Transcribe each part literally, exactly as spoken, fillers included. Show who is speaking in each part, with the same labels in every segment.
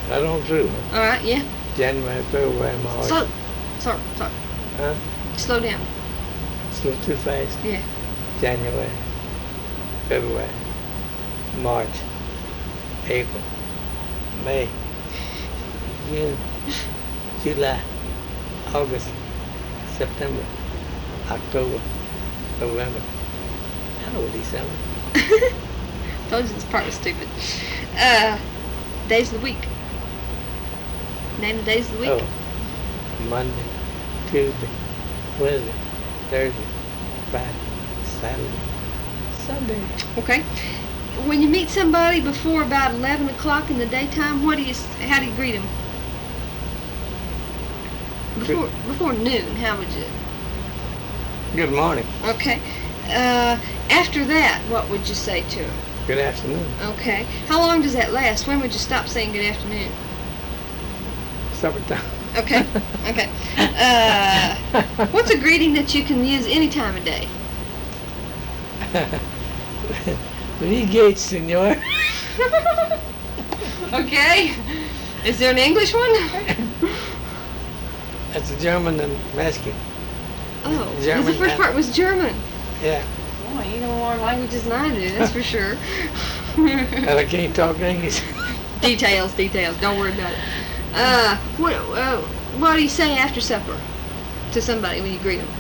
Speaker 1: Right on through.
Speaker 2: All right, yeah.
Speaker 1: January, February, March.
Speaker 2: Slow. Sorry, sorry.
Speaker 1: Huh?
Speaker 2: Slow down.
Speaker 1: It's a little too fast.
Speaker 2: Yeah.
Speaker 1: January, February, March, April, May, June, July, August, September, October, November. I know December.
Speaker 2: Told you this part was stupid. Uh, days of the week. Name the days of the week.
Speaker 1: Oh, Monday, Tuesday, Wednesday, Thursday, Friday, Saturday, Sunday.
Speaker 2: Okay. When you meet somebody before about eleven o'clock in the daytime, what do you? How do you greet them? Before before noon, how would you?
Speaker 1: Good morning.
Speaker 2: Okay. Uh, after that, what would you say to them?
Speaker 1: Good afternoon.
Speaker 2: Okay. How long does that last? When would you stop saying good afternoon?
Speaker 1: Supper time.
Speaker 2: Okay. Okay. Uh, what's a greeting that you can use any time of day?
Speaker 1: Wie geht's, senor?
Speaker 2: Okay. Is there an English one?
Speaker 1: That's a German and Mexican.
Speaker 2: Oh, 'cause
Speaker 1: German
Speaker 2: the first
Speaker 1: and-
Speaker 2: part was German.
Speaker 1: Yeah.
Speaker 2: Boy, you know more languages than I do, that's for sure.
Speaker 1: And I can't talk English.
Speaker 2: Details, details. Don't worry about it. Uh, what, uh, what do you say after supper to somebody when you greet them?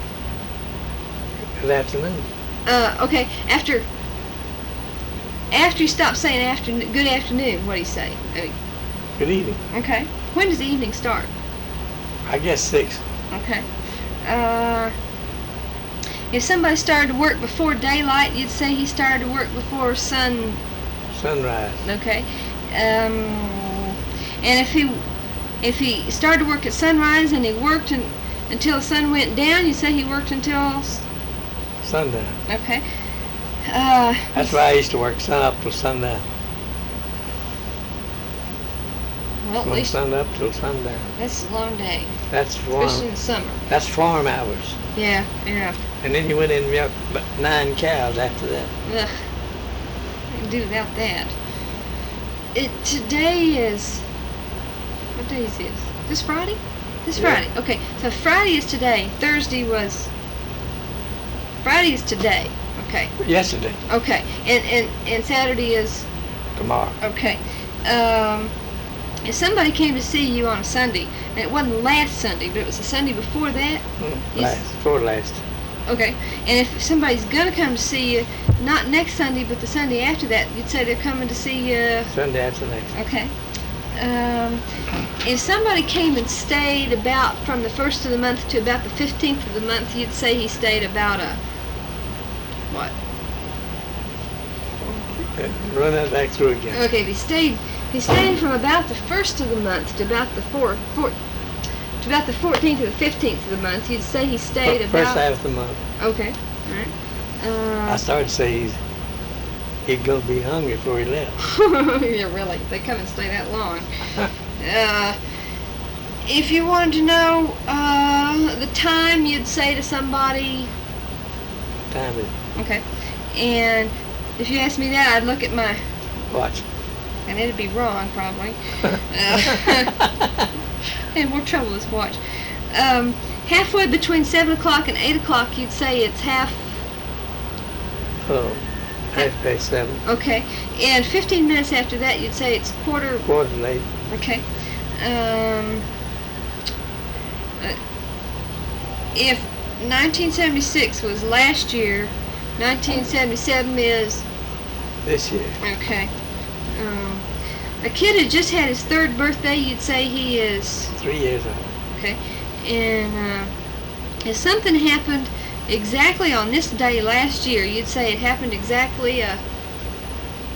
Speaker 1: Good afternoon.
Speaker 2: Uh, okay, after after you stop saying afternoon, good afternoon, what do you say? I mean,
Speaker 1: Good evening.
Speaker 2: okay. When does the evening start?
Speaker 1: I guess six.
Speaker 2: Okay. Uh, if somebody started to work before daylight, you'd say he started to work before sun.
Speaker 1: Sunrise.
Speaker 2: Okay. Um, and if he if he started to work at sunrise and he worked in, until the sun went down, you say he worked until. s-
Speaker 1: Sundown.
Speaker 2: Okay. Uh,
Speaker 1: That's why I used to work sun up till sundown.
Speaker 2: well, at
Speaker 1: From
Speaker 2: least
Speaker 1: sun up till sundown.
Speaker 2: that's a long day,
Speaker 1: That's
Speaker 2: especially
Speaker 1: farm.
Speaker 2: in the summer.
Speaker 1: That's farm hours.
Speaker 2: Yeah, yeah.
Speaker 1: And then you went in and milked about nine cows after that.
Speaker 2: Ugh. I can do without that. It today is. What day is this? This Friday? This
Speaker 1: Yeah.
Speaker 2: Friday. Okay, so Friday is today. Thursday was. Friday is today. Okay.
Speaker 1: Yesterday.
Speaker 2: Okay. And and and Saturday is.
Speaker 1: Tomorrow.
Speaker 2: Okay. Um. If somebody came to see you on a Sunday, and it wasn't last Sunday, but it was the Sunday before that.
Speaker 1: Mm,
Speaker 2: Yes.
Speaker 1: Last. Before last.
Speaker 2: Okay, and if somebody's gonna come to see you, not next Sunday, but the Sunday after that, you'd say they're coming to see you.
Speaker 1: Sunday after next.
Speaker 2: Okay. Um, if somebody came and stayed about from the first of the month to about the fifteenth of the month, you'd say he stayed about a what?
Speaker 1: Uh, Run that back through again.
Speaker 2: Okay, if he stayed, he stayed from about the first of the month to about the fourth, four, to about the fourteenth or the fifteenth of the month, you'd say he stayed
Speaker 1: Fir-
Speaker 2: about.
Speaker 1: First half of the month.
Speaker 2: Okay. All right.
Speaker 1: I
Speaker 2: Uh,
Speaker 1: started to say he's, he'd go be hungry before he left.
Speaker 2: yeah, really. They come and stay that long. Uh, if you wanted to know uh, the time, you'd say to somebody,
Speaker 1: Time is
Speaker 2: okay. And if you asked me that, I'd look at my,
Speaker 1: watch.
Speaker 2: and it'd be wrong probably. Uh, and more trouble with watch. Um, halfway between seven o'clock and eight o'clock, you'd say it's half.
Speaker 1: Oh, half past seven.
Speaker 2: Okay. And fifteen minutes after that, you'd say it's quarter.
Speaker 1: Quarter late.
Speaker 2: Okay. Um, uh, if nineteen seventy-six was last year, nineteen seventy-seven is,
Speaker 1: This year.
Speaker 2: okay. Um, a kid had just had his third birthday, you'd say he is,
Speaker 1: Three years old.
Speaker 2: okay. And uh, if something happened exactly on this day last year, you'd say it happened exactly uh,